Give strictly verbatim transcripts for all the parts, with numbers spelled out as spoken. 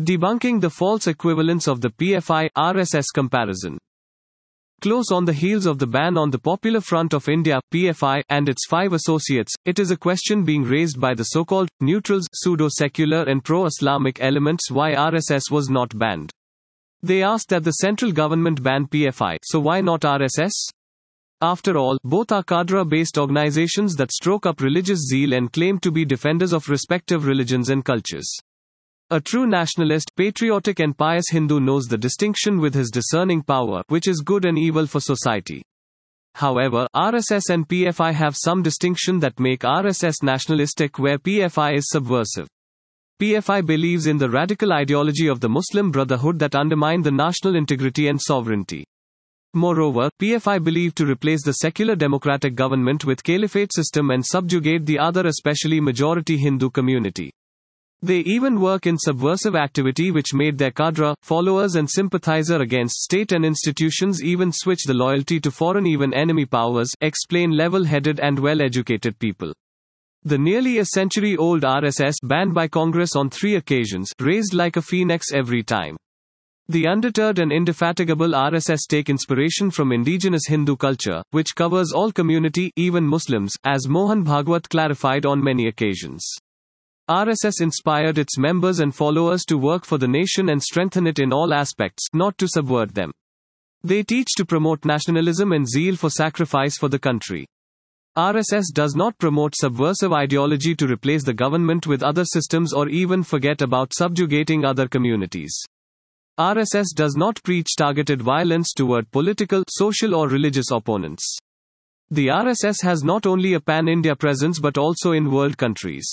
Debunking the false equivalence of the P F I R S S comparison. Close on the heels of the ban on the Popular Front of India P F I and its five associates, it is a question being raised by the so-called neutrals, pseudo-secular and pro-Islamic elements why R S S was not banned. They asked that the central government ban P F I, so why not R S S? After all, both are cadre-based organizations that stroke up religious zeal and claim to be defenders of respective religions and cultures. A true nationalist, patriotic and pious Hindu knows the distinction with his discerning power, which is good and evil for society. However, R S S and P F I have some distinction that make R S S nationalistic where P F I is subversive. P F I believes in the radical ideology of the Muslim Brotherhood that undermine the national integrity and sovereignty. Moreover, P F I believe to replace the secular democratic government with caliphate system and subjugate the other especially majority Hindu community. They even work in subversive activity which made their cadre, followers and sympathizer against state and institutions even switch the loyalty to foreign even enemy powers, explain level-headed and well-educated people. The nearly a century-old R S S, banned by Congress on three occasions, raised like a phoenix every time. The undeterred and indefatigable R S S take inspiration from indigenous Hindu culture, which covers all community, even Muslims, as Mohan Bhagwat clarified on many occasions. R S S inspired its members and followers to work for the nation and strengthen it in all aspects, not to subvert them. They teach to promote nationalism and zeal for sacrifice for the country. R S S does not promote subversive ideology to replace the government with other systems or even forget about subjugating other communities. R S S does not preach targeted violence toward political, social or religious opponents. The R S S has not only a pan-India presence but also in world countries.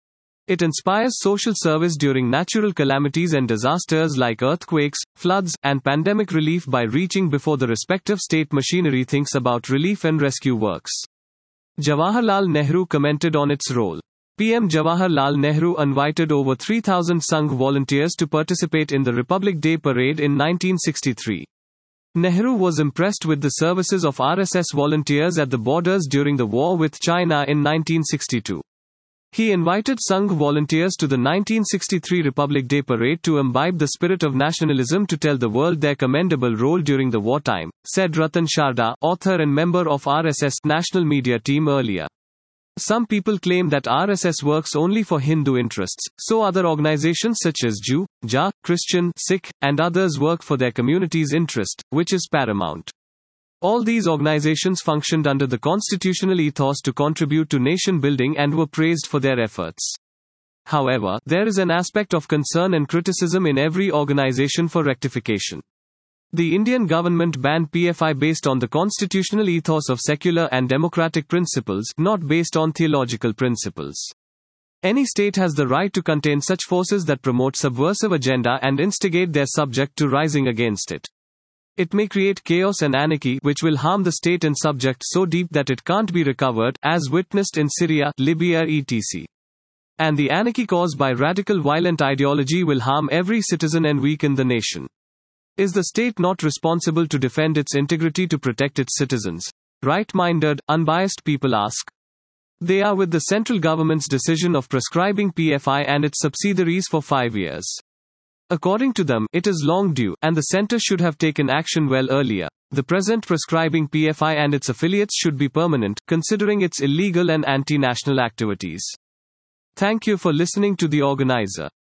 It inspires social service during natural calamities and disasters like earthquakes, floods, and pandemic relief by reaching before the respective state machinery thinks about relief and rescue works. Jawaharlal Nehru commented on its role. P M Jawaharlal Nehru invited over three thousand Sangh volunteers to participate in the Republic Day parade in nineteen sixty-three. Nehru was impressed with the services of R S S volunteers at the borders during the war with China in nineteen sixty-two. He invited Sangh volunteers to the nineteen sixty-three Republic Day parade to imbibe the spirit of nationalism to tell the world their commendable role during the wartime, said Ratan Sharda, author and member of R S S national media team earlier. Some people claim that R S S works only for Hindu interests, so other organizations such as Jew, Ja, Christian, Sikh, and others work for their community's interest, which is paramount. All these organizations functioned under the constitutional ethos to contribute to nation building and were praised for their efforts. However, there is an aspect of concern and criticism in every organization for rectification. The Indian government banned P F I based on the constitutional ethos of secular and democratic principles, not based on theological principles. Any state has the right to contain such forces that promote subversive agenda and instigate their subject to rising against it. It may create chaos and anarchy which will harm the state and subject so deep that it can't be recovered, as witnessed in Syria, Libya et cetera. And the anarchy caused by radical violent ideology will harm every citizen and weaken the nation. Is the state not responsible to defend its integrity to protect its citizens? Right-minded, unbiased people ask. They are with the central government's decision of prescribing P F I and its subsidiaries for five years. According to them, it is long due, and the centre should have taken action well earlier. The present prescribing P F I and its affiliates should be permanent, considering its illegal and anti-national activities. Thank you for listening to the organizer.